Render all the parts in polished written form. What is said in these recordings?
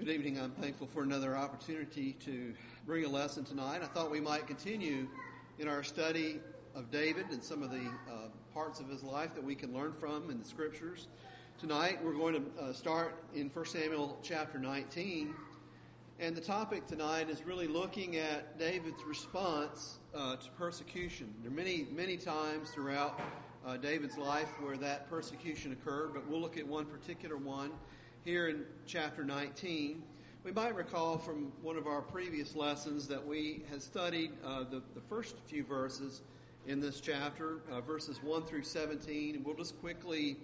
Good evening. I'm thankful for another opportunity to bring a lesson tonight. I thought we might continue in our study of David and some of the parts of his life that we can learn from in the Scriptures. Tonight we're going to start in 1 Samuel chapter 19. And the topic tonight is really looking at David's response to persecution. There are many times throughout David's life where that persecution occurred, but we'll look at one particular one here in chapter 19. We might recall from one of our previous lessons that we had studied the first few verses in this chapter, verses 1 through 17, and we'll just quickly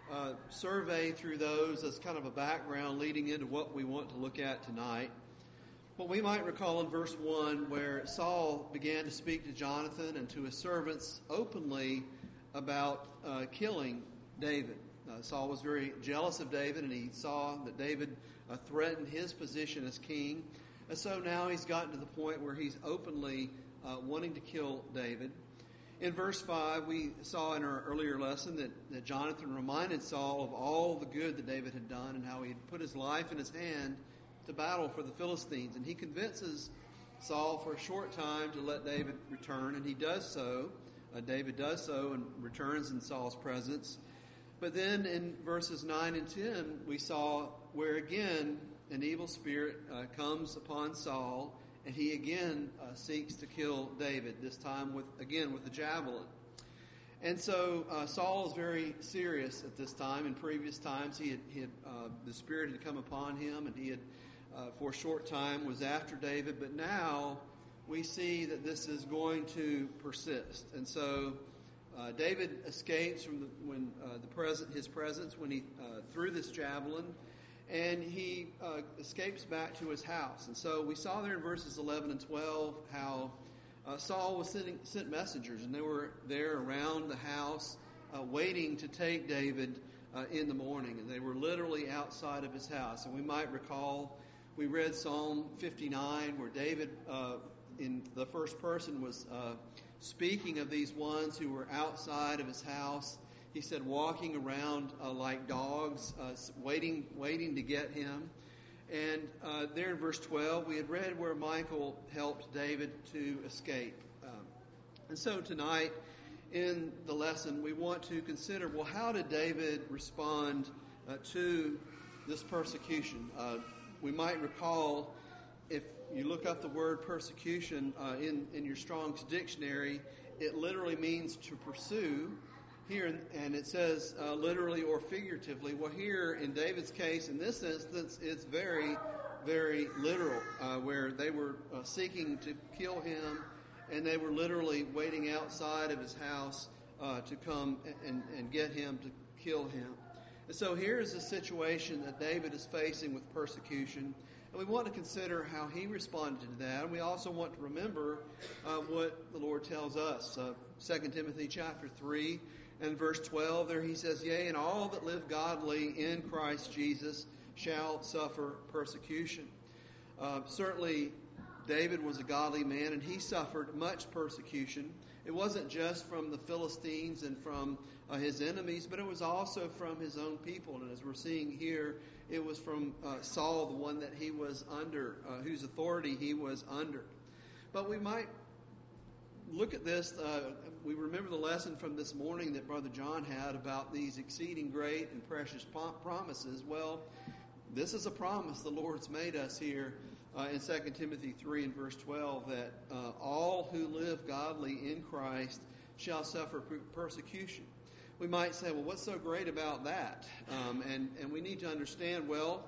survey through those as kind of a background leading into what we want to look at tonight. But we might recall in verse 1 where Saul began to speak to Jonathan and to his servants openly about killing David. Saul was very jealous of David, and he saw that David threatened his position as king. And so now he's gotten to the point where he's openly wanting to kill David. In verse 5, we saw in our earlier lesson that Jonathan reminded Saul of all the good that David had done and how he had put his life in his hand to battle for the Philistines. And he convinces Saul for a short time to let David return, and he does so. David does so and returns in Saul's presence. But then in verses 9 and 10, we saw where again an evil spirit comes upon Saul, and he again seeks to kill David, this time with a javelin. And so Saul is very serious at this time. In previous times, the spirit had come upon him, and he had, for a short time, was after David. But now we see that this is going to persist. And so David escapes from his presence when he threw this javelin, and he escapes back to his house. And so we saw there in verses 11 and 12 how Saul was sent messengers, and they were there around the house waiting to take David in the morning, and they were literally outside of his house. And we might recall we read Psalm 59 where David in the first person was speaking of these ones who were outside of his house. He said walking around like dogs, waiting to get him. And there in verse 12, we had read where Michal helped David to escape. And so tonight in the lesson, we want to consider, well, how did David respond to this persecution? We might recall, if you look up the word persecution in your Strong's dictionary, it literally means to pursue. Here, and it says literally or figuratively. Well, here in David's case, in this instance, it's very, very literal, where they were seeking to kill him, and they were literally waiting outside of his house to come and get him, to kill him. And so here is a situation that David is facing with persecution, and we want to consider how he responded to that. And we also want to remember what the Lord tells us. 2 Timothy chapter 3 and verse 12, there he says, "Yea, and all that live godly in Christ Jesus shall suffer persecution." Certainly, David was a godly man, and he suffered much persecution. It wasn't just from the Philistines and from his enemies, but it was also from his own people. And as we're seeing here, it was from Saul, the one that he was under, whose authority he was under. But we might look at this. We remember the lesson from this morning that Brother John had about these exceeding great and precious promises. Well, this is a promise the Lord's made us here in 2 Timothy 3 and verse 12, that all who live godly in Christ shall suffer persecution. We might say, well, what's so great about that? And we need to understand, well,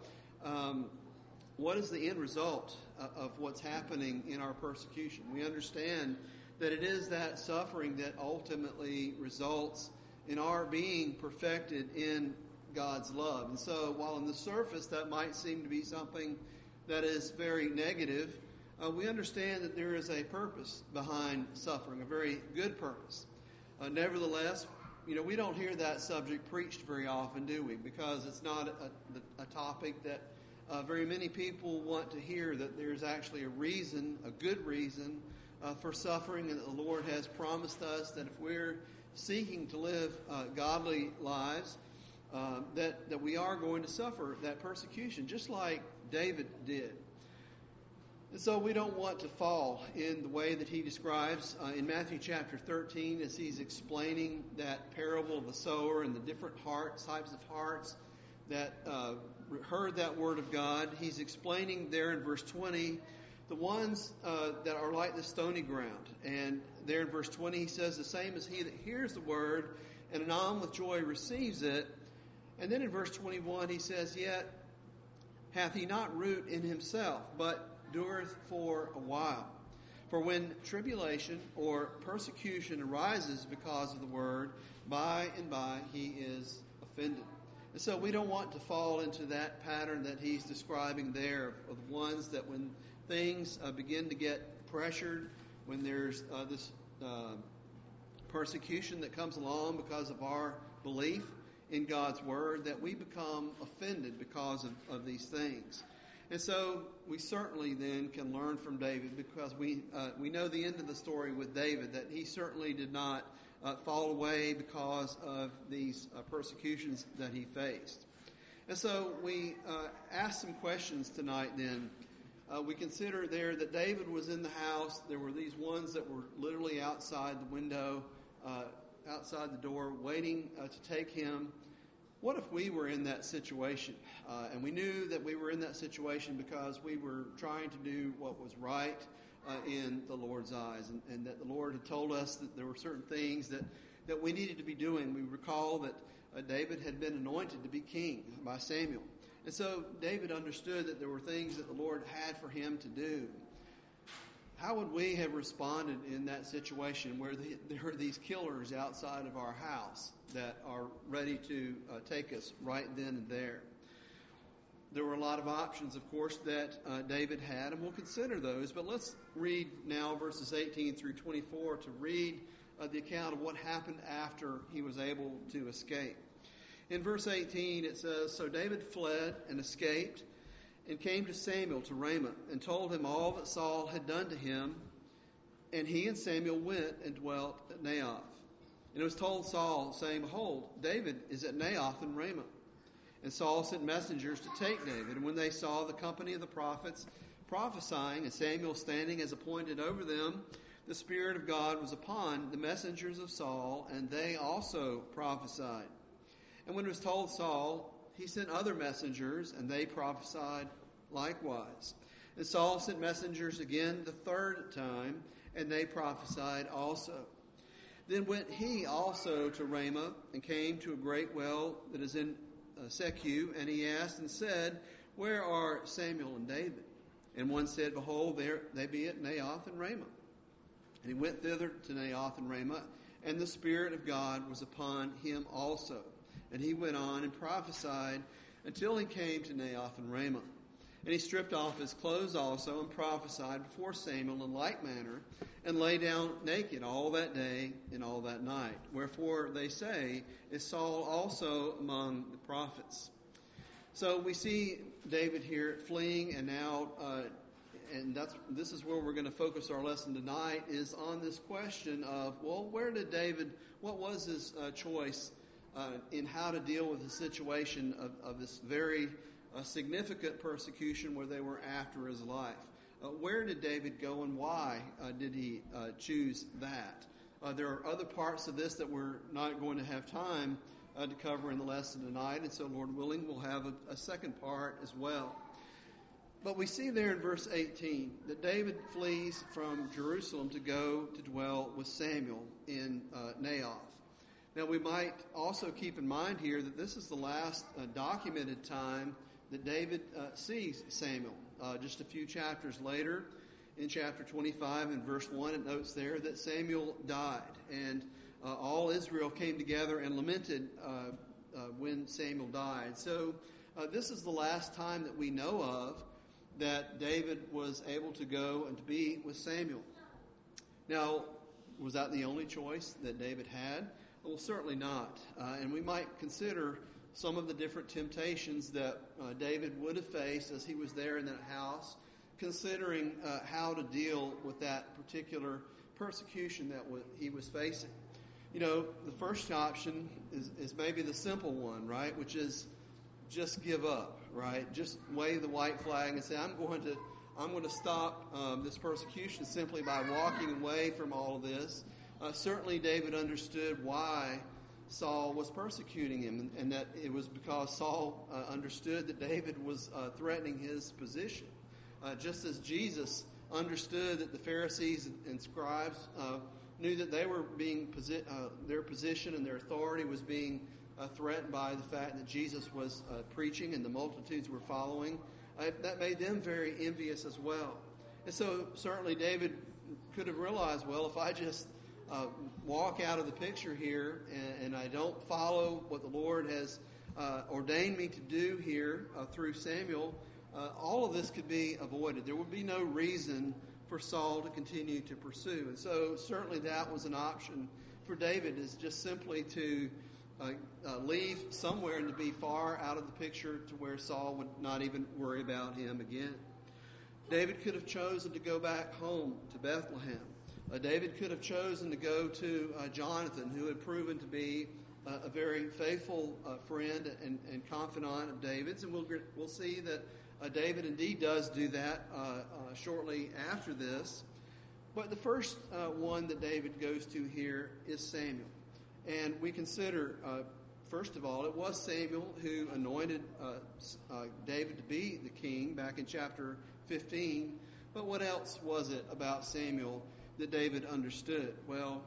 what is the end result of what's happening in our persecution? We understand that it is that suffering that ultimately results in our being perfected in God's love. And so while on the surface that might seem to be something that is very negative, we understand that there is a purpose behind suffering, a very good purpose. Nevertheless, we don't hear that subject preached very often, do we? Because it's not a topic that very many people want to hear, that there's actually a reason, a good reason, for suffering, and that the Lord has promised us that if we're seeking to live godly lives, that we are going to suffer that persecution, just like David did. And so we don't want to fall in the way that he describes in Matthew chapter 13 as he's explaining that parable of the sower and the different types of hearts that heard that word of God. He's explaining there in verse 20 the ones that are like the stony ground. And there in verse 20 he says, the same as he that hears the word and anon with joy receives it. And then in verse 21 he says, yet hath he not root in himself, but dureth for a while. For when tribulation or persecution arises because of the word, by and by he is offended. And so we don't want to fall into that pattern that he's describing there of the ones that when things begin to get pressured, when there's this persecution that comes along because of our belief in God's word, that we become offended because of these things. And so we certainly then can learn from David, because we know the end of the story with David, that he certainly did not fall away because of these persecutions that he faced. And so we ask some questions tonight then. We consider there that David was in the house. There were these ones that were literally outside the window, outside the door, waiting to take him. What if we were in that situation? And we knew that we were in that situation because we were trying to do what was right in the Lord's eyes, and that the Lord had told us that there were certain things that we needed to be doing. We recall that David had been anointed to be king by Samuel. And so David understood that there were things that the Lord had for him to do. How would we have responded in that situation where there are these killers outside of our house that are ready to take us right then and there? There were a lot of options, of course, that David had, and we'll consider those. But let's read now verses 18 through 24 to read the account of what happened after he was able to escape. In verse 18 it says, so David fled and escaped and came to Samuel to Ramah, and told him all that Saul had done to him. And he and Samuel went and dwelt at Naioth. And it was told Saul, saying, behold, David is at Naioth in Ramah. And Saul sent messengers to take David. And when they saw the company of the prophets prophesying, and Samuel standing as appointed over them, the Spirit of God was upon the messengers of Saul, and they also prophesied. And when it was told Saul, he sent other messengers, and they prophesied likewise. And Saul sent messengers again the third time, and they prophesied also. Then went he also to Ramah, and came to a great well that is in Secu, and he asked and said, where are Samuel and David? And one said, behold, there they be at Naioth and Ramah. And he went thither to Naioth and Ramah, and the Spirit of God was upon him also. And he went on and prophesied until he came to Naioth and Ramah. And he stripped off his clothes also, and prophesied before Samuel in like manner, and lay down naked all that day and all that night. Wherefore they say, is Saul also among the prophets? So we see David here fleeing, and now, this is where we're going to focus our lesson tonight, is on this question of, well, where did David, what was his choice in how to deal with the situation of this very significant persecution where they were after his life? Where did David go, and why did he choose that? There are other parts of this that we're not going to have time to cover in the lesson tonight, and so Lord willing, we'll have a second part as well. But we see there in verse 18 that David flees from Jerusalem to go to dwell with Samuel in Naioth. Now we might also keep in mind here that this is the last documented time that David sees Samuel. Just a few chapters later, in chapter 25 and verse 1, it notes there that Samuel died, and all Israel came together and lamented when Samuel died. So this is the last time that we know of that David was able to go and to be with Samuel. Now, was that the only choice that David had? Well, certainly not. And we might consider some of the different temptations that David would have faced as he was there in that house, considering how to deal with that particular persecution that he was facing. The first option is maybe the simple one, right? Which is just give up, right? Just wave the white flag and say, I'm going to stop this persecution simply by walking away from all of this. Certainly David understood why Saul was persecuting him, and that it was because Saul understood that David was threatening his position. Just as Jesus understood that the Pharisees and scribes knew that they were being their position and their authority was being threatened by the fact that Jesus was preaching and the multitudes were following. That made them very envious as well. And so certainly David could have realized, well, if I just walk out of the picture here and I don't follow what the Lord has ordained me to do here through Samuel, all of this could be avoided. There would be no reason for Saul to continue to pursue. And so certainly that was an option for David, is just simply to leave somewhere and to be far out of the picture to where Saul would not even worry about him again. David could have chosen to go back home to Bethlehem. David could have chosen to go to Jonathan, who had proven to be a very faithful friend and confidant of David's. And we'll see that David indeed does do that shortly after this. But the first one that David goes to here is Samuel. And we consider, first of all, it was Samuel who anointed David to be the king back in chapter 15. But what else was it about Samuel that David understood? Well,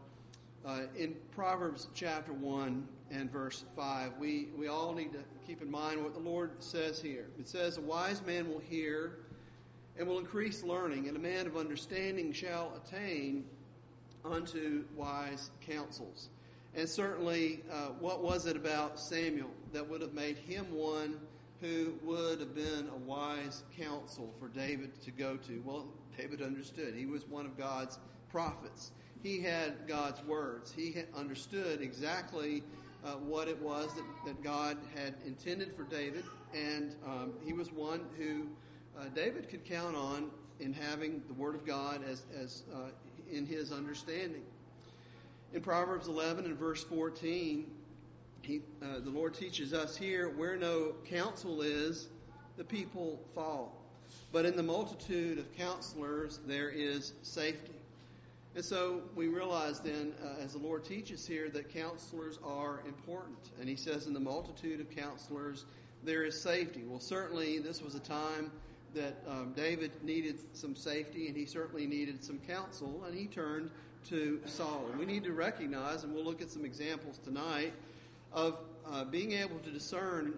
in Proverbs chapter 1 and verse 5, we all need to keep in mind what the Lord says here. It says, "A wise man will hear and will increase learning, and a man of understanding shall attain unto wise counsels." And certainly, what was it about Samuel that would have made him one who would have been a wise counsel for David to go to? Well, David understood. He was one of God's prophets. He had God's words. He had understood exactly what it was that God had intended for David, and he was one who David could count on in having the Word of God as in his understanding. In Proverbs 11 and verse 14, the Lord teaches us here, where no counsel is, the people fall. But in the multitude of counselors, there is safety. And so we realize then, as the Lord teaches here, that counselors are important. And he says, in the multitude of counselors, there is safety. Well, certainly this was a time that David needed some safety, and he certainly needed some counsel, and he turned to Saul. And we need to recognize, and we'll look at some examples tonight, of being able to discern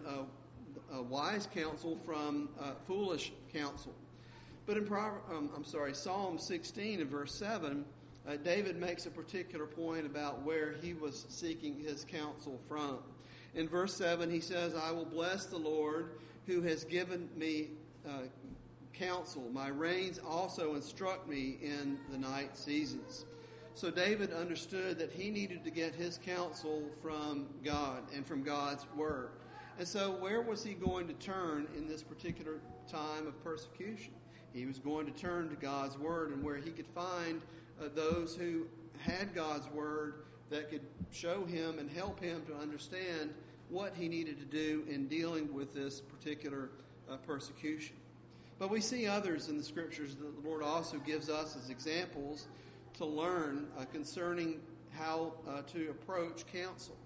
wise counsel from foolish counsel. But in Psalm 16 and verse 7, David makes a particular point about where he was seeking his counsel from. In verse 7, he says, "I will bless the Lord who has given me counsel. My reins also instruct me in the night seasons." So David understood that he needed to get his counsel from God and from God's word. And so where was he going to turn in this particular time of persecution? He was going to turn to God's word, and where he could find those who had God's word that could show him and help him to understand what he needed to do in dealing with this particular persecution. But we see others in the scriptures that the Lord also gives us as examples to learn concerning how to approach counsel.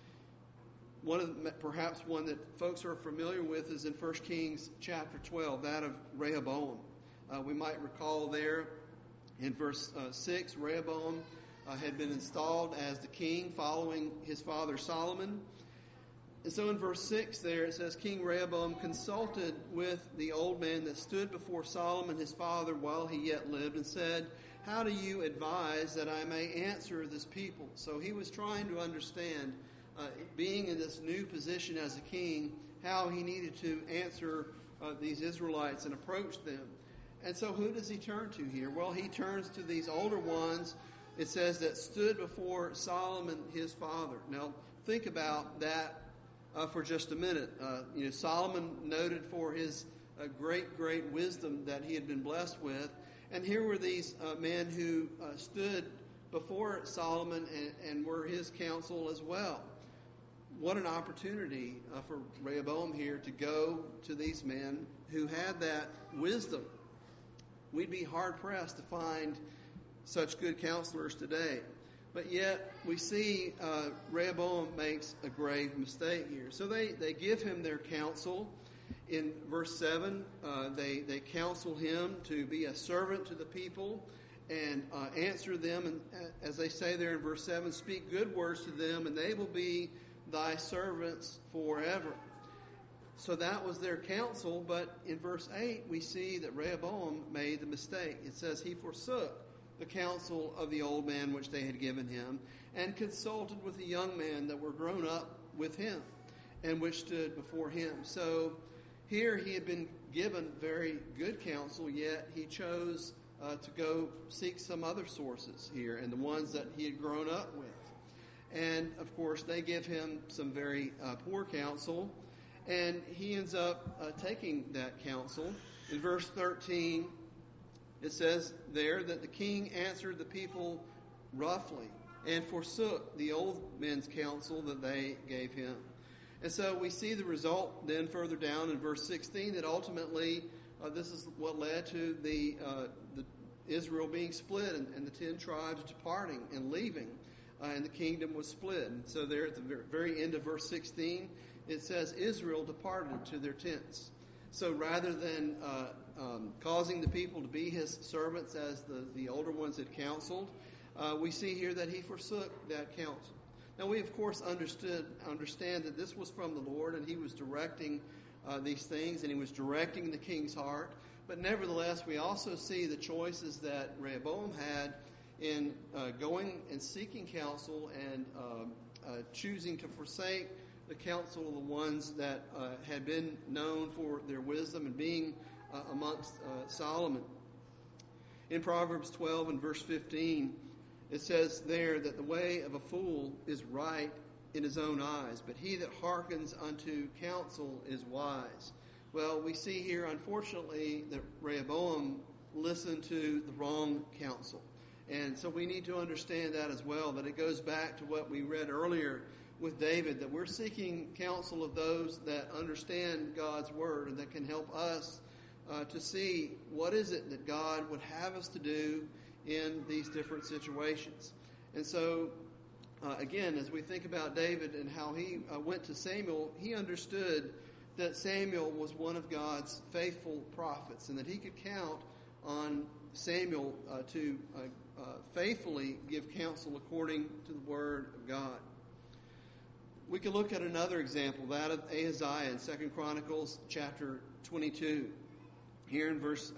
Perhaps one that folks are familiar with is in 1 Kings chapter 12, that of Rehoboam. We might recall there in verse 6, Rehoboam had been installed as the king following his father Solomon. And so in verse 6 there it says, "King Rehoboam consulted with the old man that stood before Solomon his father while he yet lived, and said, 'How do you advise that I may answer this people?'" So he was trying to understand, being in this new position as a king, how he needed to answer these Israelites and approach them. And so who does he turn to here? Well, he turns to these older ones, it says, that stood before Solomon his father. Now, think about that for just a minute. Solomon noted for his great wisdom that he had been blessed with. And here were these men who stood before Solomon and were his counsel as well. What an opportunity for Rehoboam here to go to these men who had that wisdom. We'd be hard-pressed to find such good counselors today. But yet, we see Rehoboam makes a grave mistake here. So they give him their counsel. In verse 7, they counsel him to be a servant to the people and answer them. And as they say there in verse 7, speak good words to them, and they will be thy servants forever. So that was their counsel, but in verse 8, we see that Rehoboam made the mistake. It says, he forsook the counsel of the old man which they had given him, and consulted with the young men that were grown up with him, and which stood before him. So here he had been given very good counsel, yet he chose to go seek some other sources here, and the ones that he had grown up with. And, of course, they give him some very poor counsel, and he ends up taking that counsel. In verse 13, it says there that the king answered the people roughly and forsook the old men's counsel that they gave him. And so we see the result then further down in verse 16 that ultimately this is what led to the Israel being split and the 10 tribes departing and leaving. And the kingdom was split. And so there at the very end of verse 16, it says Israel departed to their tents. So rather than causing the people to be his servants as the older ones had counseled, we see here that he forsook that counsel. Now we, of course, understand that this was from the Lord, and he was directing these things, and he was directing the king's heart. But nevertheless, we also see the choices that Rehoboam had in going and seeking counsel and choosing to forsake the counsel of the ones that had been known for their wisdom and being amongst Solomon. In Proverbs 12 and verse 15, it says there that the way of a fool is right in his own eyes, but he that hearkens unto counsel is wise. Well, we see here, unfortunately, that Rehoboam listened to the wrong counsel. And so we need to understand that as well, that it goes back to what we read earlier with David, that we're seeking counsel of those that understand God's word and that can help us to see what is it that God would have us to do in these different situations. And so, again, as we think about David and how he went to Samuel, he understood that Samuel was one of God's faithful prophets and that he could count on Samuel to faithfully give counsel according to the word of God. We can look at another example, that of Ahaziah in 2 Chronicles chapter 22. Here in verse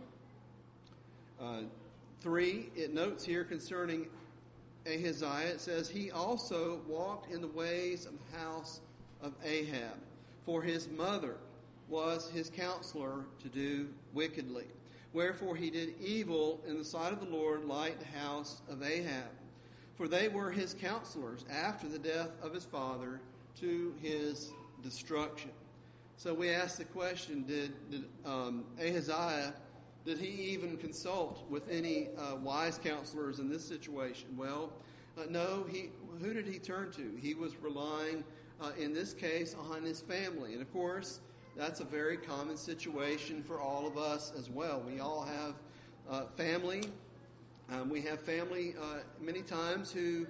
3, it notes here concerning Ahaziah, it says, he also walked in the ways of the house of Ahab, for his mother was his counselor to do wickedly. Wherefore he did evil in the sight of the Lord like the house of Ahab. For they were his counselors after the death of his father to his destruction. So we ask the question, did Ahaziah, did he even consult with any wise counselors in this situation? Well, no. Who did he turn to? He was relying, in this case, on his family. And of course, that's a very common situation for all of us as well. We all have family. We have family many times who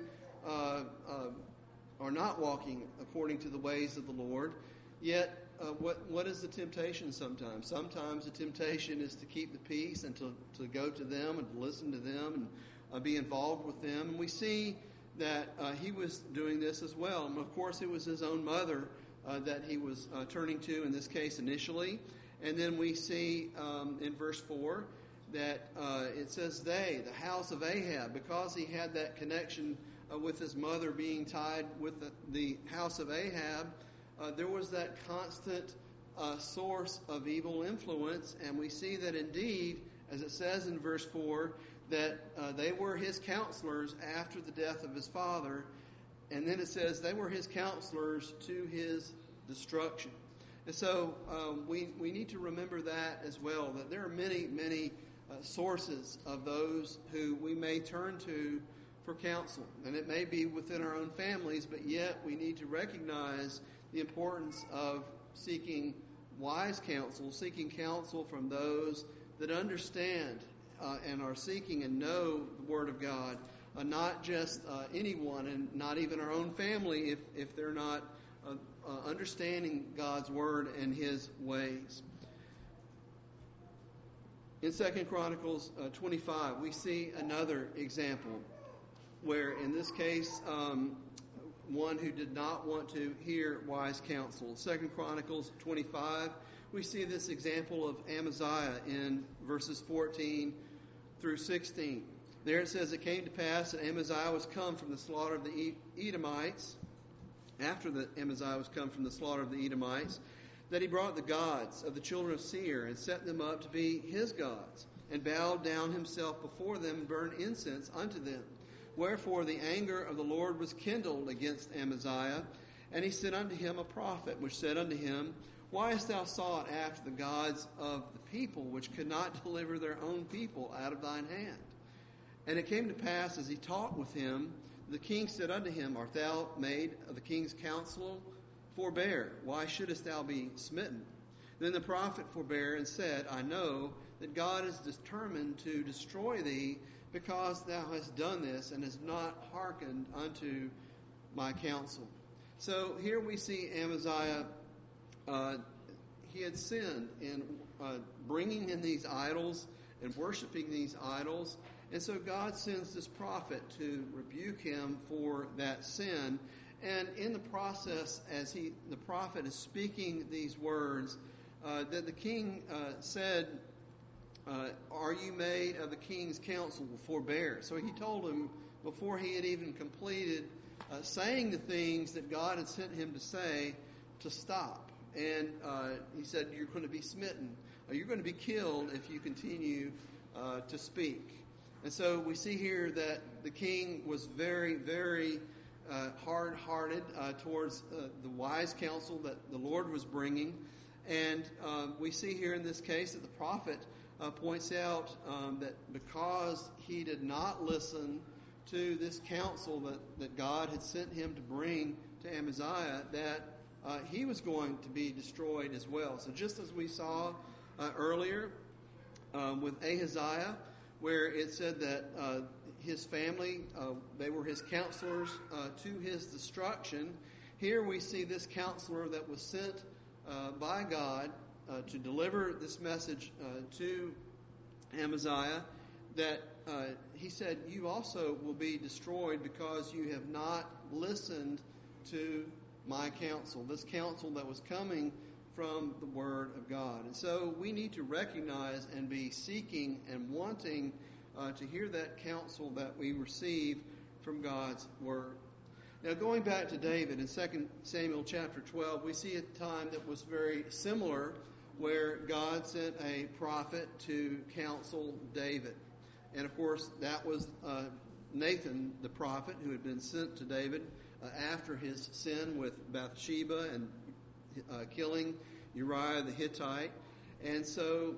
are not walking according to the ways of the Lord. Yet, what is the temptation sometimes? Sometimes the temptation is to keep the peace and to go to them and to listen to them and be involved with them. And we see that he was doing this as well. And of course, it was his own mother that he was turning to in this case initially. And then we see in verse 4 that it says the house of Ahab, because he had that connection with his mother being tied with the house of Ahab, there was that constant source of evil influence. And we see that indeed, as it says in verse 4, that they were his counselors after the death of his father. And then it says they were his counselors to his destruction. And so we need to remember that as well, that there are many sources of those who we may turn to for counsel. And it may be within our own families, but yet we need to recognize the importance of seeking wise counsel, seeking counsel from those that understand and are seeking and know the Word of God, not just anyone, and not even our own family if they're not understanding God's Word and His ways. In 2 Chronicles 25, we see another example where, in this case, one who did not want to hear wise counsel. 2 Chronicles 25, we see this example of Amaziah in verses 14 through 16. There it says, "It came to pass that Amaziah was come from the slaughter of the Edomites," after Amaziah was come from the slaughter of the Edomites, "that he brought the gods of the children of Seir and set them up to be his gods, and bowed down himself before them and burned incense unto them. Wherefore the anger of the Lord was kindled against Amaziah, and he sent unto him a prophet, which said unto him, Why hast thou sought after the gods of the people, which could not deliver their own people out of thine hand? And it came to pass, as he talked with him, the king said unto him, Art thou made of the king's counsel? Forbear, why shouldest thou be smitten? Then the prophet forbare and said, I know that God is determined to destroy thee, because thou hast done this, and hast not hearkened unto my counsel." So here we see Amaziah, he had sinned in bringing in these idols and worshiping these idols. And so God sends this prophet to rebuke him for that sin. And in the process, as the prophet is speaking these words, that the king said, "Are you made of the king's counsel? Forbear." So he told him, before he had even completed saying the things that God had sent him to say, to stop. And he said, "You're going to be smitten. You're going to be killed if you continue to speak." And so we see here that the king was very, very hard-hearted towards the wise counsel that the Lord was bringing. And we see here in this case that the prophet points out that because he did not listen to this counsel that God had sent him to bring to Amaziah, that he was going to be destroyed as well. So just as we saw earlier with Ahaziah, where it said that his family, they were his counselors to his destruction, here we see this counselor that was sent by God to deliver this message to Amaziah, that he said, "You also will be destroyed because you have not listened to my counsel," this counsel that was coming from the Word of God. And so we need to recognize and be seeking and wanting to hear that counsel that we receive from God's Word. Now, going back to David in 2 Samuel chapter 12, we see a time that was very similar, where God sent a prophet to counsel David. And of course, that was Nathan, the prophet, who had been sent to David after his sin with Bathsheba and killing Uriah the Hittite. And so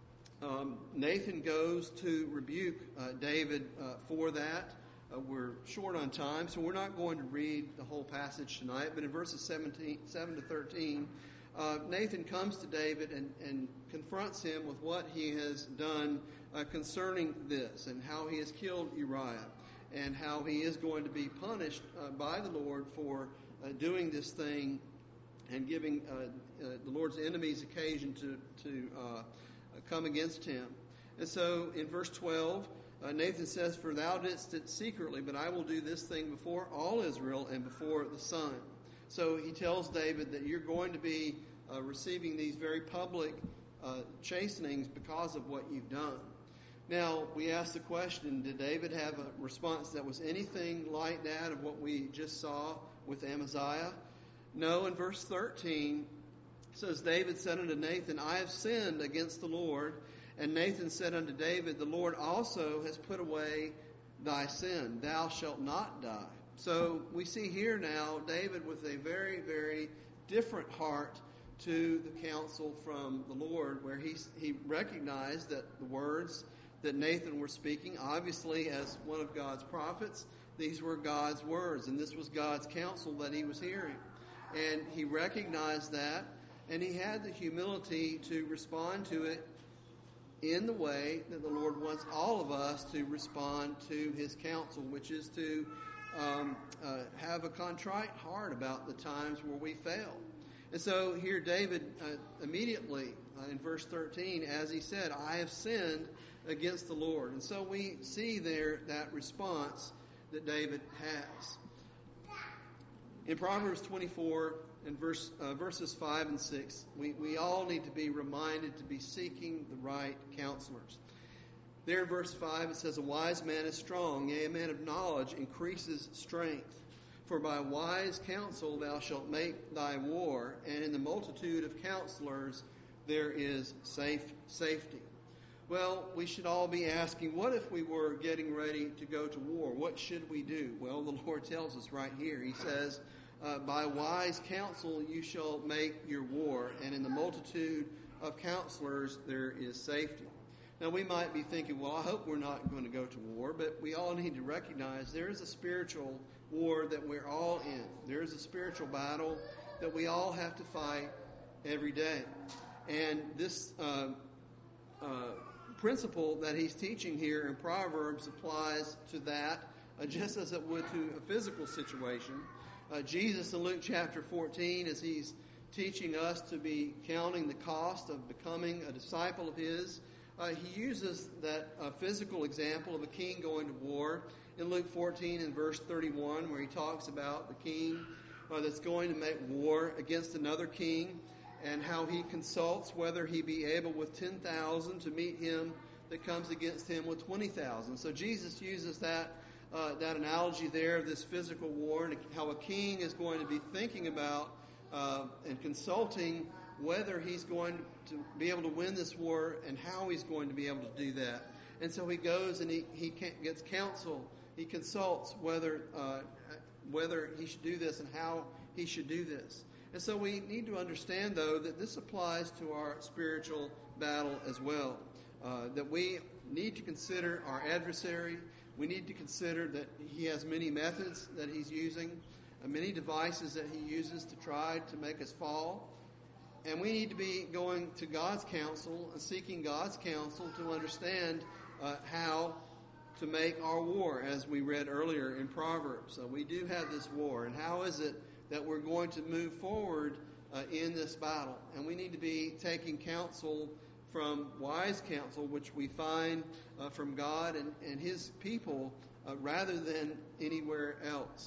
Nathan goes to rebuke David for that. We're short on time, so we're not going to read the whole passage tonight. But in verses 7 to 13, Nathan comes to David and confronts him with what he has done concerning this, and how he has killed Uriah, and how he is going to be punished by the Lord for doing this thing and giving the Lord's enemies occasion to come against him. And so in verse 12, Nathan says, "For thou didst it secretly, but I will do this thing before all Israel and before the sun." So he tells David that you're going to be receiving these very public chastenings because of what you've done. Now, we ask the question, did David have a response that was anything like that of what we just saw with Amaziah? No, in verse 13, it says, "David said unto Nathan, I have sinned against the Lord. And Nathan said unto David, The Lord also has put away thy sin. Thou shalt not die." So we see here now David with a very, very different heart to the counsel from the Lord, where he recognized that the words that Nathan was speaking, obviously as one of God's prophets, These were God's words, and this was God's counsel that he was hearing. And he recognized that, and he had the humility to respond to it in the way that the Lord wants all of us to respond to his counsel, which is to have a contrite heart about the times where we fail. And so here David immediately in verse 13, as he said, I have sinned against the Lord. And so we see there that response that David has. In Proverbs 24 and verses 5 and 6, we all need to be reminded to be seeking the right counselors. There in verse 5 it says, a wise man is strong, yea, a man of knowledge increases strength. For by wise counsel thou shalt make thy war, and in the multitude of counselors there is safety. Well, we should all be asking, what if we were getting ready to go to war? What should we do? Well, the Lord tells us right here. He says, by wise counsel you shall make your war, and in the multitude of counselors there is safety. Now, we might be thinking, well, I hope we're not going to go to war, but we all need to recognize there is a spiritual war that we're all in. There is a spiritual battle that we all have to fight every day. And this principle that he's teaching here in Proverbs applies to that just as it would to a physical situation. Jesus in Luke chapter 14, as he's teaching us to be counting the cost of becoming a disciple of his, he uses that physical example of a king going to war in Luke 14 and verse 31, where he talks about the king that's going to make war against another king, and how he consults whether he be able with 10,000 to meet him that comes against him with 20,000. So Jesus uses that analogy there of this physical war, and how a king is going to be thinking about and consulting whether he's going to be able to win this war and how he's going to be able to do that. And so he goes and he gets counsel. He consults whether he should do this and how he should do this. And so we need to understand, though, that this applies to our spiritual battle as well. That we need to consider our adversary. We need to consider that he has many methods that he's using, many devices that he uses to try to make us fall. And we need to be going to God's counsel and seeking God's counsel to understand how to make our war, as we read earlier in Proverbs. So we do have this war, and how is it that we're going to move forward in this battle? And we need to be taking counsel from wise counsel, which we find from God and his people rather than anywhere else.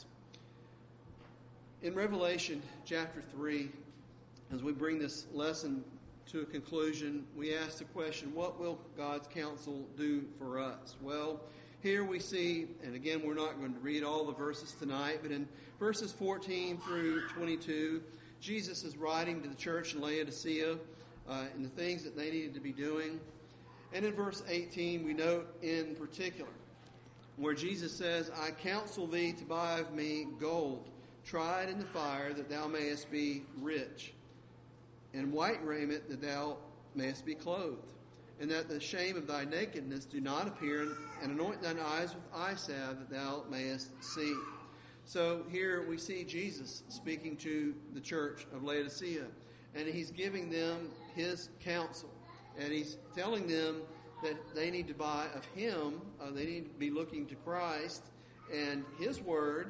In Revelation chapter 3, as we bring this lesson to a conclusion, we ask the question, what will God's counsel do for us? Well, here we see, and again, we're not going to read all the verses tonight, but in verses 14 through 22, Jesus is writing to the church in Laodicea and the things that they needed to be doing. And in verse 18, we note in particular where Jesus says, I counsel thee to buy of me gold, tried in the fire, that thou mayest be rich, and white raiment, that thou mayest be clothed, and that the shame of thy nakedness do not appear, and anoint thine eyes with eye salve, that thou mayest see. So here we see Jesus speaking to the church of Laodicea, and he's giving them his counsel, and he's telling them that they need to buy of him, they need to be looking to Christ, and his word,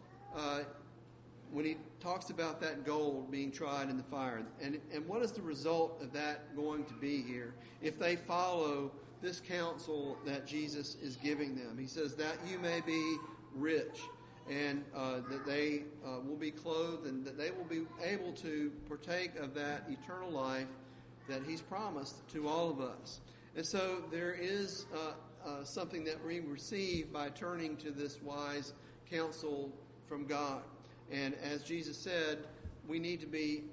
when he talks about that gold being tried in the fire. And what is the result of that going to be here if they follow this counsel that Jesus is giving them? He says that you may be rich, and that they will be clothed, and that they will be able to partake of that eternal life that he's promised to all of us. And so there is something that we receive by turning to this wise counsel from God. And as Jesus said, we need to be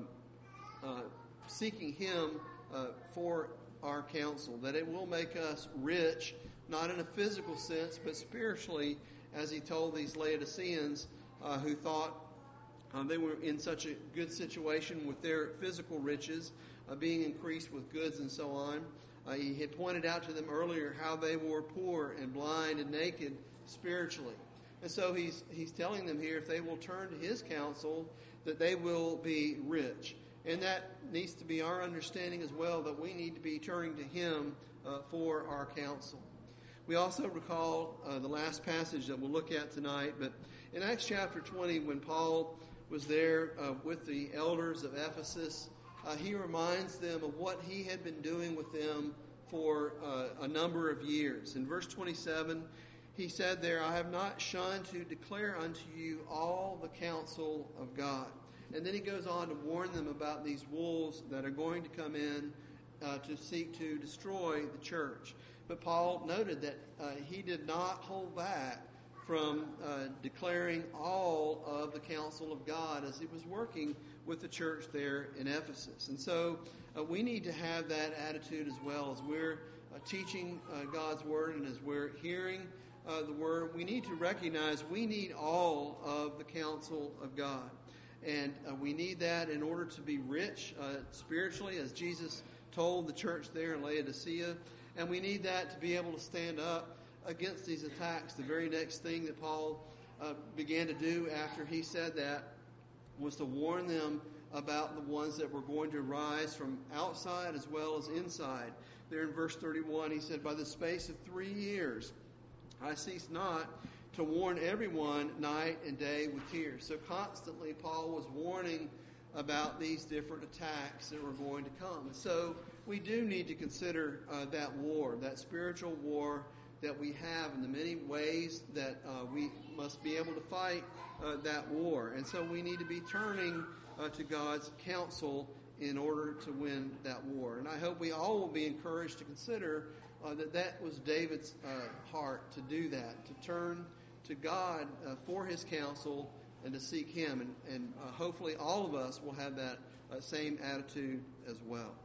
seeking him for our counsel, that it will make us rich, not in a physical sense, but spiritually, as he told these Laodiceans who thought they were in such a good situation with their physical riches, being increased with goods and so on. He had pointed out to them earlier how they were poor and blind and naked spiritually. And so he's telling them here, if they will turn to his counsel, that they will be rich. And that needs to be our understanding as well, that we need to be turning to him for our counsel. We also recall the last passage that we'll look at tonight, but in Acts chapter 20, when Paul was there with the elders of Ephesus, he reminds them of what he had been doing with them for a number of years. In verse 27, he said there, I have not shunned to declare unto you all the counsel of God. And then he goes on to warn them about these wolves that are going to come in to seek to destroy the church. But Paul noted that he did not hold back from declaring all of the counsel of God as he was working with the church there in Ephesus. And so we need to have that attitude as well as we're teaching God's Word and as we're hearing the Word. We need to recognize we need all of the counsel of God. And we need that in order to be rich spiritually, as Jesus told the church there in Laodicea. And we need that to be able to stand up against these attacks. The very next thing that Paul began to do after he said that was to warn them about the ones that were going to rise from outside as well as inside. There in verse 31, he said, by the space of 3 years, I cease not to warn everyone night and day with tears. So constantly Paul was warning about these different attacks that were going to come. And so we do need to consider that war, that spiritual war that we have, and the many ways that we must be able to fight that war. And so we need to be turning to God's counsel in order to win that war. And I hope we all will be encouraged to consider that was David's heart, to do that, to turn to God for his counsel and to seek him. And hopefully all of us will have that same attitude as well.